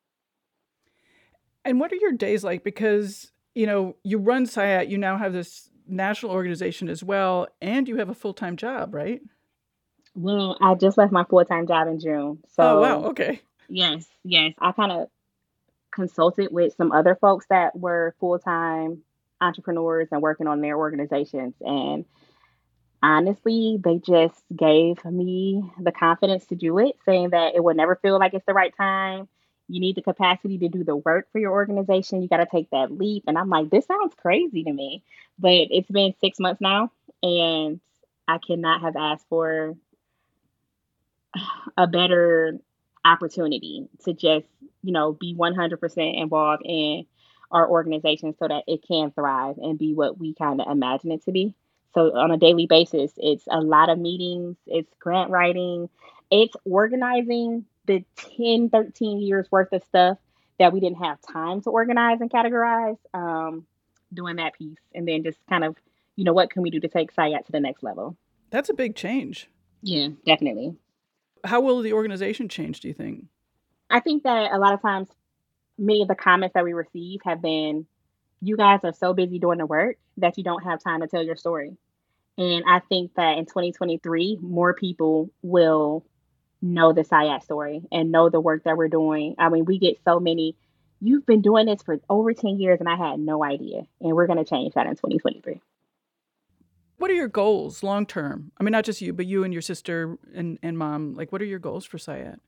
And what are your days like? Because, you know, you run SIAT, you now have this national organization as well, and you have a full-time job, right? Well, I just left my full-time job in June. So, oh, wow. Okay. Yes, yes. I kind of consulted with some other folks that were full-time entrepreneurs and working on their organizations. And honestly, they just gave me the confidence to do it, saying that it will never feel like it's the right time. You need the capacity to do the work for your organization. You got to take that leap. And I'm like, this sounds crazy to me. But it's been six months now, and I cannot have asked for a better opportunity to just, you know, be one hundred percent involved in our organization so that it can thrive and be what we kind of imagine it to be. So on a daily basis, it's a lot of meetings, it's grant writing, it's organizing the ten, thirteen years worth of stuff that we didn't have time to organize and categorize, um, doing that piece. And then just kind of, you know, what can we do to take SIAT to the next level? That's a big change. Yeah, definitely. How will the organization change, do you think? I think that a lot of times, many of the comments that we receive have been, you guys are so busy doing the work that you don't have time to tell your story. And I think that in twenty twenty-three, more people will know the SIAT story and know the work that we're doing. I mean, we get so many, you've been doing this for over ten years and I had no idea. And we're going to change that in twenty twenty-three. What are your goals long term? I mean, not just you, but you and your sister and, and mom. Like, what are your goals for SIAT?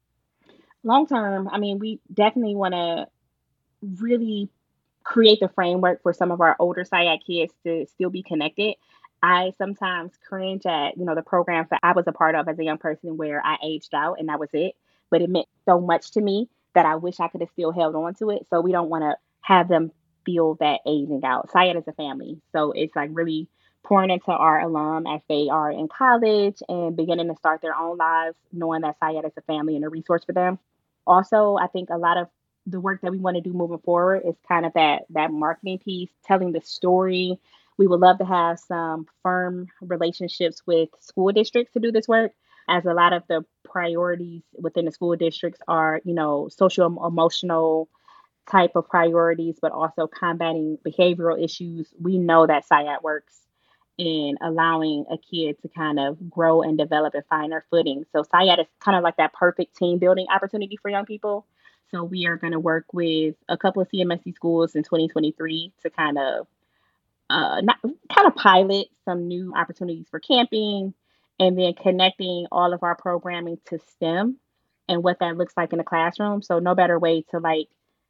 Long term, I mean, we definitely want to really create the framework for some of our older SIAT kids to still be connected. I sometimes cringe at, you know, the programs that I was a part of as a young person where I aged out and that was it. But it meant so much to me that I wish I could have still held on to it. So we don't want to have them feel that aging out. SIAT is a family. So it's like really pouring into our alum as they are in college and beginning to start their own lives, knowing that SIAT is a family and a resource for them. Also, I think a lot of the work that we want to do moving forward is kind of that that marketing piece, telling the story. We would love to have some firm relationships with school districts to do this work, as a lot of the priorities within the school districts are, you know, social emotional type of priorities, but also combating behavioral issues. We know that SIAT works in allowing a kid to kind of grow and develop and find their footing. So SIAT is kind of like that perfect team building opportunity for young people. So we are going to work with a couple of C M S C schools in twenty twenty-three to kind of uh, not kind of pilot some new opportunities for camping, and then connecting all of our programming to STEM and what that looks like in the classroom. So no better way to like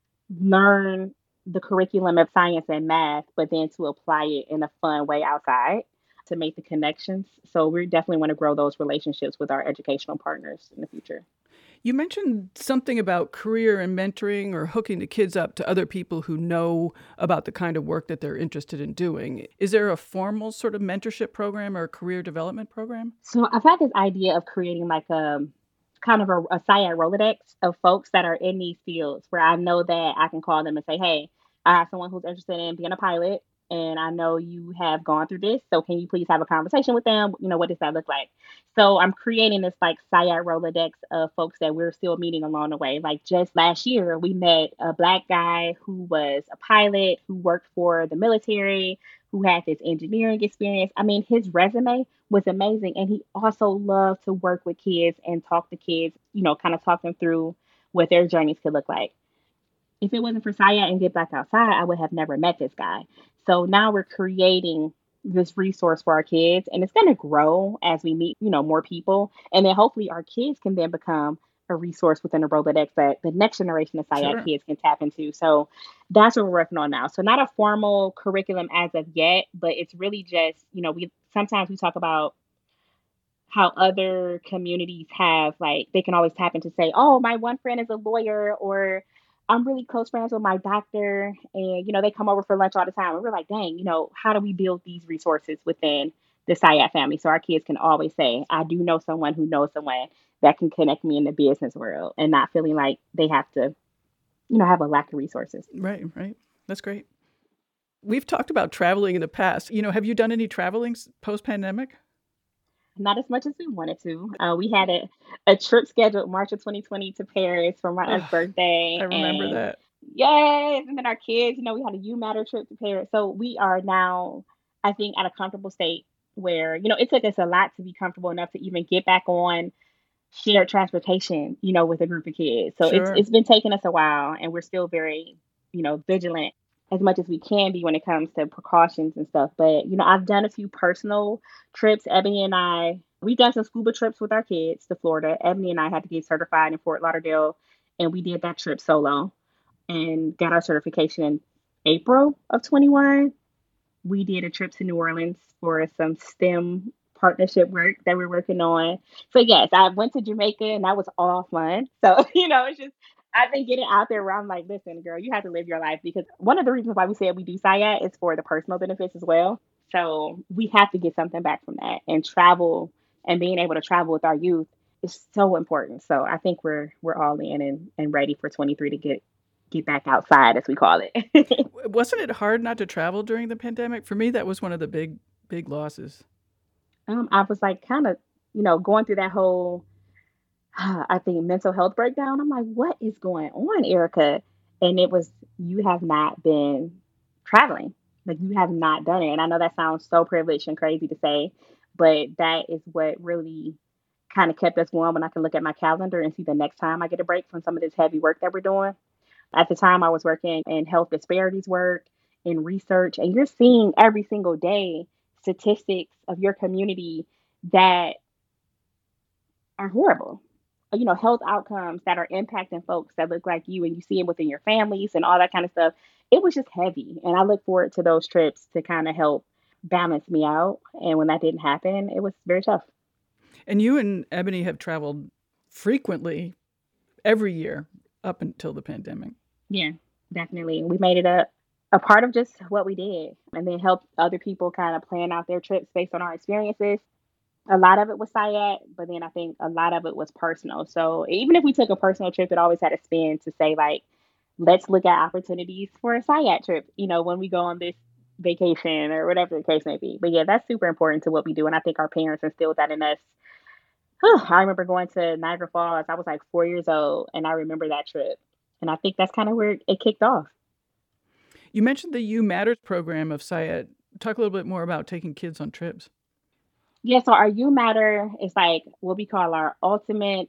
learn the curriculum of science and math, but then to apply it in a fun way outside to make the connections. So we definitely want to grow those relationships with our educational partners in the future. You mentioned something about career and mentoring or hooking the kids up to other people who know about the kind of work that they're interested in doing. Is there a formal sort of mentorship program or a career development program? So I've had this idea of creating like a kind of a, a SciAd Rolodex of folks that are in these fields where I know that I can call them and say, hey, I have someone who's interested in being a pilot, and I know you have gone through this. So can you please have a conversation with them? You know, what does that look like? So I'm creating this like SciAd Rolodex of folks that we're still meeting along the way. Like just last year, we met a Black guy who was a pilot, who worked for the military, who had this engineering experience. I mean, his resume was amazing. And he also loved to work with kids and talk to kids, you know, kind of talk them through what their journeys could look like. If it wasn't for SciAd and Get Black Outside, I would have never met this guy. So now we're creating this resource for our kids, and it's going to grow as we meet, you know, more people. And then hopefully our kids can then become a resource within the Rolodex that the next generation of SciAd Sure. kids can tap into. So that's what we're working on now. So not a formal curriculum as of yet, but it's really just, you know, we sometimes we talk about how other communities have, like, they can always tap into say, oh, my one friend is a lawyer, or I'm really close friends with my doctor, and, you know, they come over for lunch all the time. And we're like, dang, you know, how do we build these resources within the SciAd family? So our kids can always say, I do know someone who knows someone that can connect me in the business world, and not feeling like they have to, you know, have a lack of resources. Right, right. That's great. We've talked about traveling in the past. You know, have you done any traveling post-pandemic? Not as much as we wanted to. Uh, we had a, a trip scheduled March of twenty twenty to Paris for my aunt's birthday. I remember and that. Yes. And then our kids, you know, we had a U Matter trip to Paris. So we are now, I think, at a comfortable state where, you know, it took us a lot to be comfortable enough to even get back on shared transportation, you know, with a group of kids. So Sure. it's it's been taking us a while, and we're still very, you know, vigilant as much as we can be when it comes to precautions and stuff. But, you know, I've done a few personal trips. Ebony and I, we've done some scuba trips with our kids to Florida. Ebony and I had to get certified in Fort Lauderdale, and we did that trip solo and got our certification in April of twenty-one. We did a trip to New Orleans for some STEM partnership work that we're working on. So yes, I went to Jamaica, and that was all fun. So, you know, it's just, I've been getting out there where I'm like, listen, girl, you have to live your life, because one of the reasons why we said we do SciAd is for the personal benefits as well. So we have to get something back from that, and travel and being able to travel with our youth is so important. So I think we're we're all in and, and ready for twenty-three to get get back outside, as we call it. Wasn't it hard not to travel during the pandemic? For me, that was one of the big, big losses. um, I was like kind of, you know, going through that whole I think mental health breakdown. I'm like, what is going on, Erica? And it was, you have not been traveling. Like, you have not done it. And I know that sounds so privileged and crazy to say, but that is what really kind of kept us going when I can look at my calendar and see the next time I get a break from some of this heavy work that we're doing. At the time, I was working in health disparities work, in research, and you're seeing every single day statistics of your community that are horrible. You know, health outcomes that are impacting folks that look like you, and you see it within your families and all that kind of stuff. It was just heavy. And I look forward to those trips to kind of help balance me out. And when that didn't happen, it was very tough. And you and Ebony have traveled frequently every year up until the pandemic. Yeah, definitely. We made it a, a part of just what we did, and then helped other people kind of plan out their trips based on our experiences. A lot of it was SciAd, but then I think a lot of it was personal. So even if we took a personal trip, it always had a spin to say, like, let's look at opportunities for a SciAd trip, you know, when we go on this vacation or whatever the case may be. But yeah, that's super important to what we do. And I think our parents instilled that in us. Whew, I remember going to Niagara Falls. I was like four years old, and I remember that trip. And I think that's kind of where it kicked off. You mentioned the You Matters program of SciAd. Talk a little bit more about taking kids on trips. Yeah, so our You Matter is like what we call our ultimate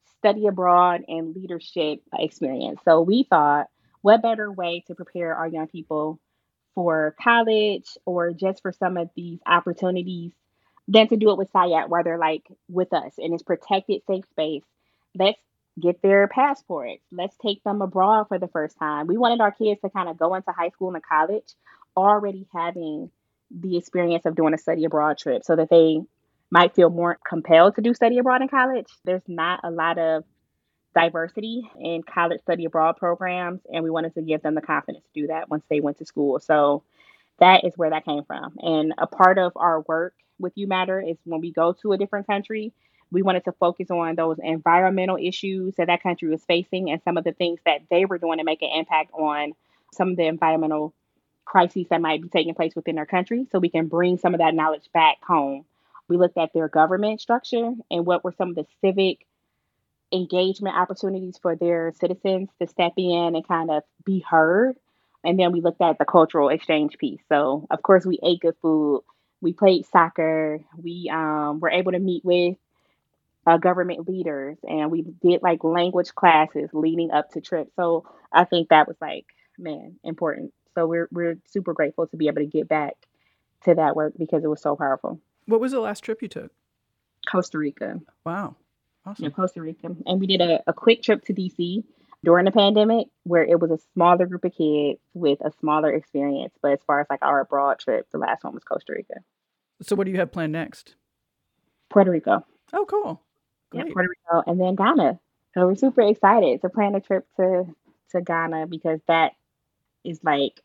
study abroad and leadership experience. So we thought, what better way to prepare our young people for college or just for some of these opportunities than to do it with SIAT where they're like with us in this protected, safe space. Let's get their passports. Let's take them abroad for the first time. We wanted our kids to kind of go into high school and college already having the experience of doing a study abroad trip so that they might feel more compelled to do study abroad in college. There's not a lot of diversity in college study abroad programs, and we wanted to give them the confidence to do that once they went to school. So that is where that came from. And a part of our work with You Matter is when we go to a different country, we wanted to focus on those environmental issues that that country was facing and some of the things that they were doing to make an impact on some of the environmental crises that might be taking place within their country, so we can bring some of that knowledge back home. We looked at their government structure and what were some of the civic engagement opportunities for their citizens to step in and kind of be heard. And then we looked at the cultural exchange piece. So, of course, we ate good food. We played soccer. We um, were able to meet with uh, government leaders, and we did like language classes leading up to trips. So I think that was like, man, important. So we're we're super grateful to be able to get back to that work because it was so powerful. What was the last trip you took? Costa Rica. Wow. Awesome. Yeah, Costa Rica. And we did a, a quick trip to D C during the pandemic where it was a smaller group of kids with a smaller experience. But as far as like our abroad trip, the last one was Costa Rica. So what do you have planned next? Puerto Rico. Oh, cool. Great. Yeah, Puerto Rico. And then Ghana. So we're super excited to plan a trip to, to Ghana because that is like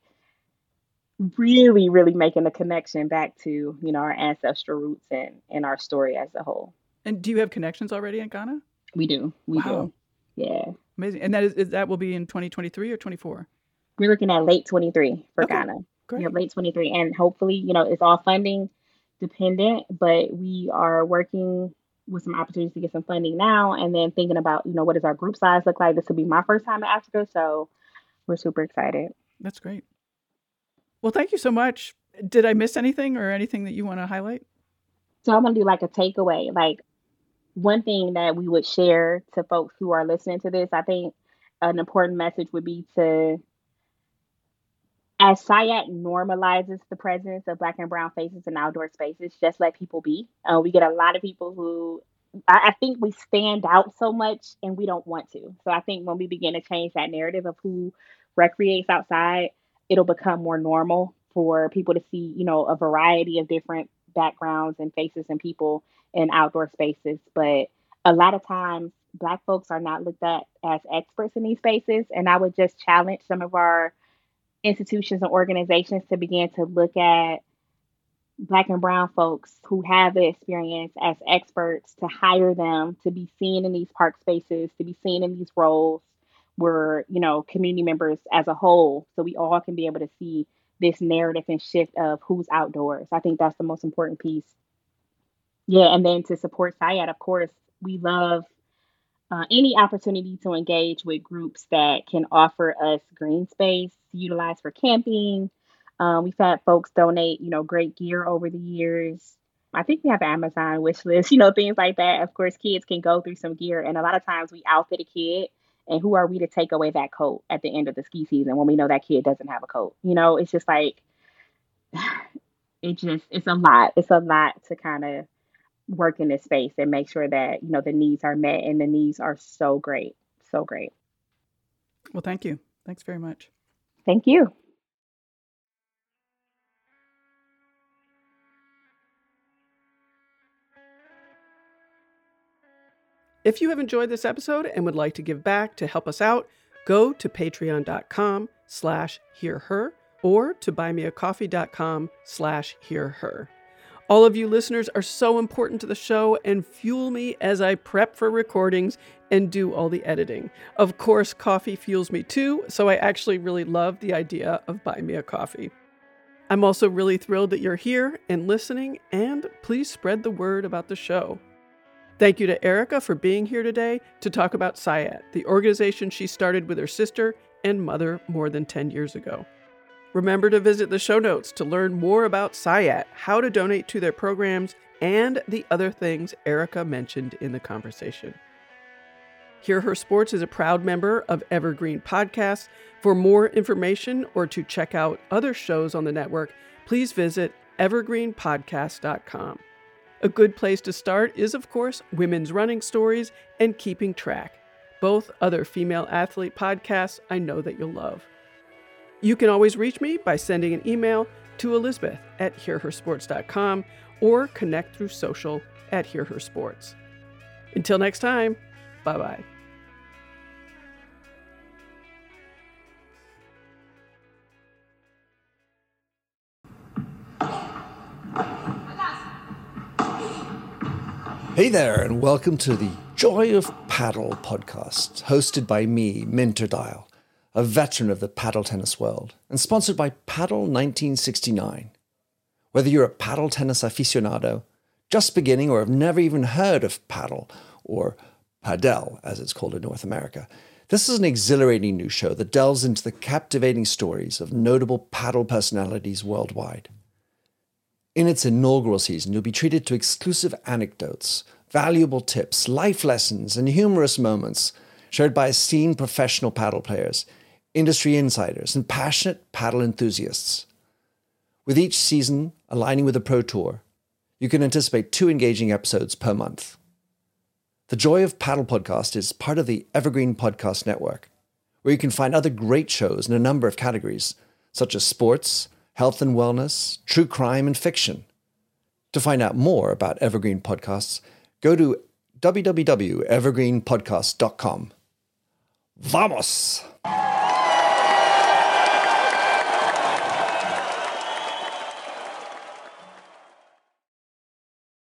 really, really making a connection back to, you know, our ancestral roots and, and our story as a whole. And do you have connections already in Ghana? We do. We wow. do. Yeah. Amazing. And that is, is that will be in twenty twenty-three or twenty-four? We're looking at late twenty-three for okay. Ghana. Great. Yeah, late twenty-three. And hopefully, you know, it's all funding dependent, but we are working with some opportunities to get some funding now and then thinking about, you know, what does our group size look like? This will be my first time in Africa. So we're super excited. That's great. Well, thank you so much. Did I miss anything or anything that you want to highlight? So I'm going to do like a takeaway. Like one thing that we would share to folks who are listening to this, I think an important message would be to, as SIAT normalizes the presence of Black and brown faces in outdoor spaces, just let people be. Uh, we get a lot of people who, I, I think we stand out so much and we don't want to. So I think when we begin to change that narrative of who recreates outside, it'll become more normal for people to see, you know, a variety of different backgrounds and faces and people in outdoor spaces. But a lot of times Black folks are not looked at as experts in these spaces. And I would just challenge some of our institutions and organizations to begin to look at Black and brown folks who have the experience as experts, to hire them to be seen in these park spaces, to be seen in these roles. We're, you know, community members as a whole, so we all can be able to see this narrative and shift of who's outdoors. I think that's the most important piece. Yeah, and then to support SIAT, of course, we love uh, any opportunity to engage with groups that can offer us green space to utilize for camping. Uh, we've had folks donate, you know, great gear over the years. I think we have an Amazon wish list, you know, things like that. Of course, kids can go through some gear, and a lot of times we outfit a kid. And who are we to take away that coat at the end of the ski season when we know that kid doesn't have a coat? You know, it's just like, it just, it's a lot. It's a lot to kind of work in this space and make sure that, you know, the needs are met, and the needs are so great. So great. Well, thank you. Thanks very much. Thank you. If you have enjoyed this episode and would like to give back to help us out, go to patreon.com slash hearher or to buymeacoffee.com slash hearher. All of you listeners are so important to the show and fuel me as I prep for recordings and do all the editing. Of course, coffee fuels me too, so I actually really love the idea of Buy Me a Coffee. I'm also really thrilled that you're here and listening, and please spread the word about the show. Thank you to Erica for being here today to talk about SIAT, the organization she started with her sister and mother more than ten years ago. Remember to visit the show notes to learn more about SIAT, how to donate to their programs, and the other things Erica mentioned in the conversation. Hear Her Sports is a proud member of Evergreen Podcasts. For more information or to check out other shows on the network, please visit evergreen podcast dot com. A good place to start is, of course, Women's Running Stories and Keeping Track, both other female athlete podcasts I know that you'll love. You can always reach me by sending an email to Elizabeth at hear her sports dot com or connect through social at Hear Her Sports. Until next time, bye-bye. Hey there, and welcome to the Joy of Paddle podcast, hosted by me, Minter Dial, a veteran of the paddle tennis world, and sponsored by Paddle nineteen sixty-nine. Whether you're a paddle tennis aficionado, just beginning, or have never even heard of paddle, or padel, as it's called in North America, this is an exhilarating new show that delves into the captivating stories of notable paddle personalities worldwide. In its inaugural season, you'll be treated to exclusive anecdotes, valuable tips, life lessons, and humorous moments shared by esteemed professional paddle players, industry insiders, and passionate paddle enthusiasts. With each season aligning with the Pro Tour, you can anticipate two engaging episodes per month. The Joy of Paddle podcast is part of the Evergreen Podcast Network, where you can find other great shows in a number of categories, such as sports, health and wellness, true crime, and fiction. To find out more about Evergreen Podcasts, go to w w w dot evergreen podcast dot com. Vamos!